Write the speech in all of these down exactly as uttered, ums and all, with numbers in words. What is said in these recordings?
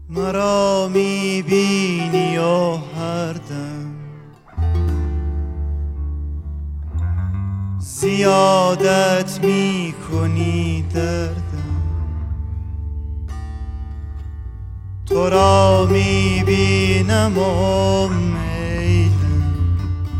مرا میبینی و هر دم زیادت میکنی دردم، تو را میبینم و میلم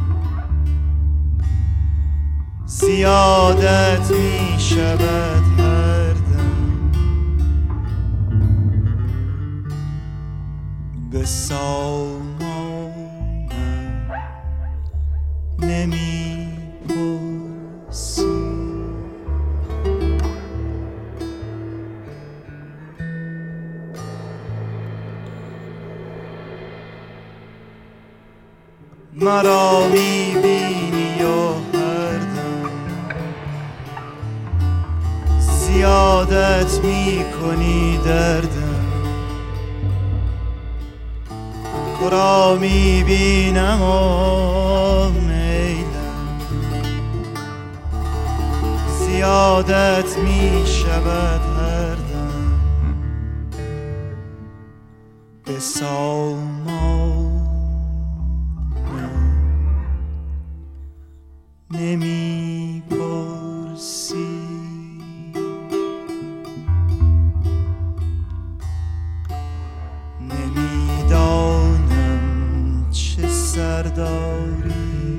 زیادت میشود هر دم. به سامانم نمیپرسی، مرا میبینی و هر دم زیادت میکنی دردم، تو را میبینم و میلم زیادت میشود هر دم. به سامان نمی پرسی، نمیدانم چه سرداری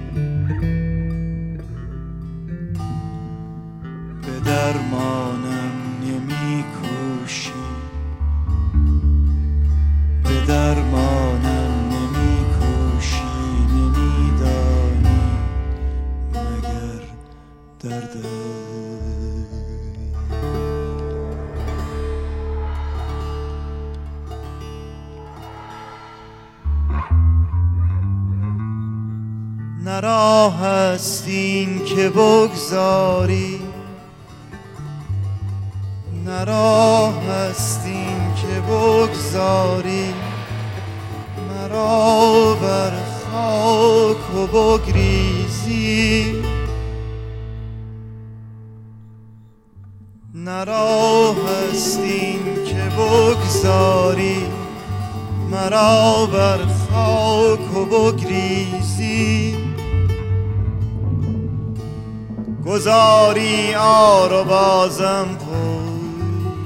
به درمانم نمی کوشی، به درمانم نمی کوشی، نمیدانی مگر درد نه راه است این که بگذاری، نه راه است این که بگذاری مرا بر خاک و بگریزی، نه راه است این که بگذاری مرا بر خاک و بگریزی، گذاری آر و بازم پوی،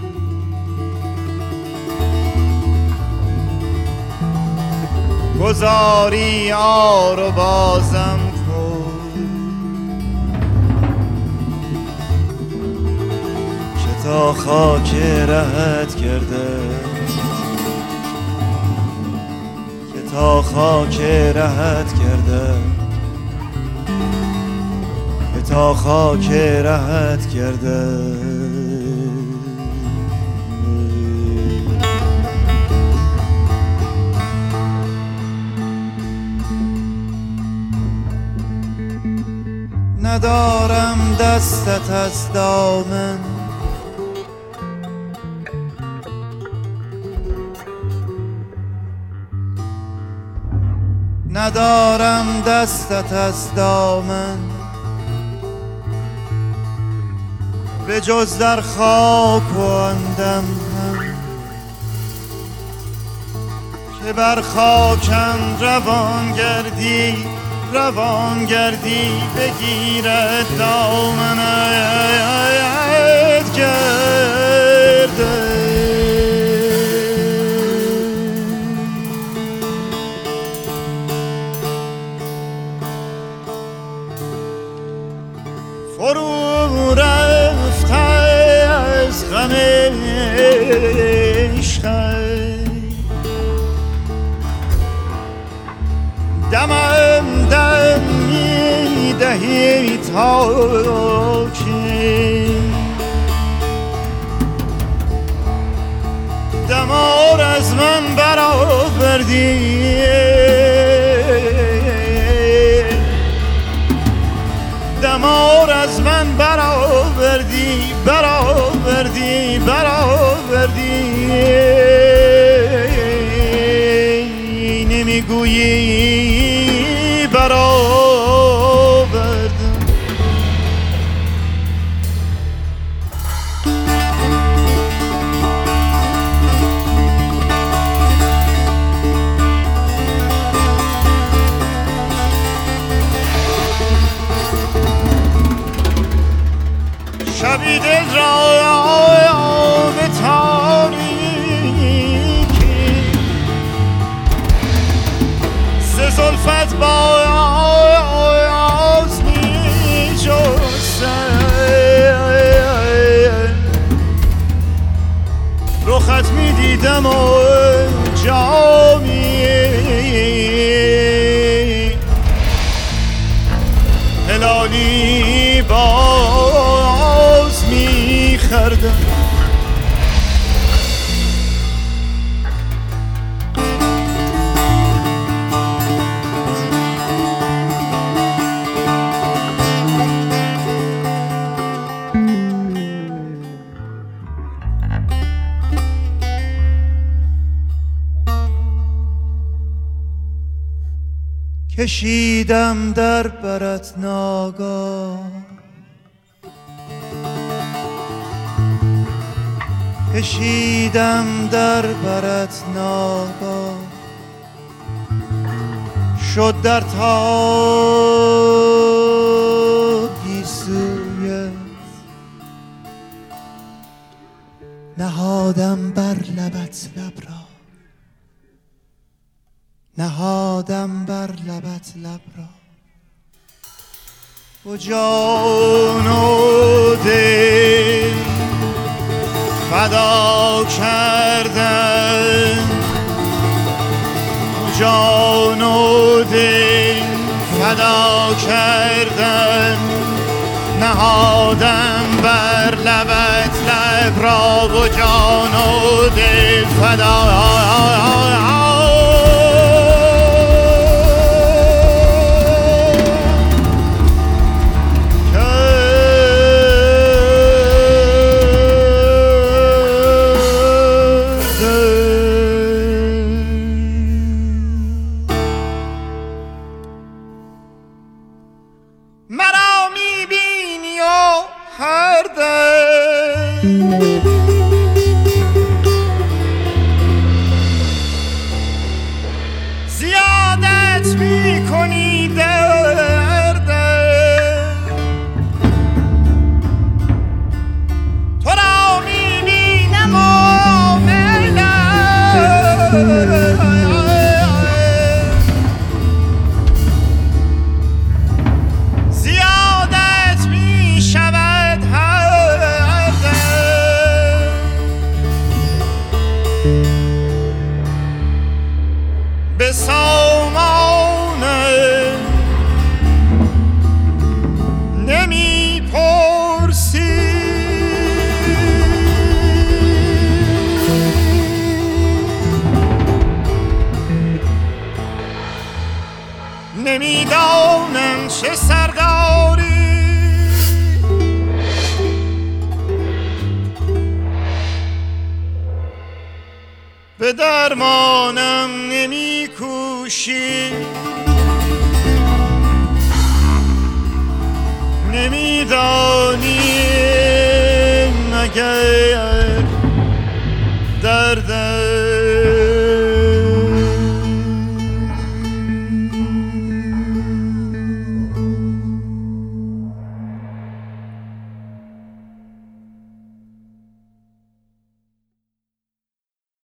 گذاری آر و بازم پوی، که تا خاک رهت کرده، که تا خاک رهت کرده، تا خاک رهت کرده. ندارم دستت از دامن، ندارم دستت از دامن، به جز در خاک و اندم هم که بر خاکم روان گردی، روان گردی بگیرد دامنت گرده. فرو رفته از غم عشقت، دمم دم میدهی تا که دمار از من برآوردی، دمار از من برآوردی، برآوردی، برآوردی، نمیگویی برآوردم. رخت می دیدم و جامی هلالی باز می خردم. کشیدم در برت ناگاه، کشیدم در برت ناگاه، شد در تا گیسویت، نهادم بر لبت لب را، نهادم بر لبت لب را، و جان و دل فدا کردم، و جان و دل فدا کردم، نهادم بر لبت لب را، و جان و دل فدا مرا میبینی و هر دم زیادت میکنی دردم، تو را میبینم و ملم به سامانه نمی پرسی، نمیدانم چه سرداری به درمانم نمی کوشی، نمیدانی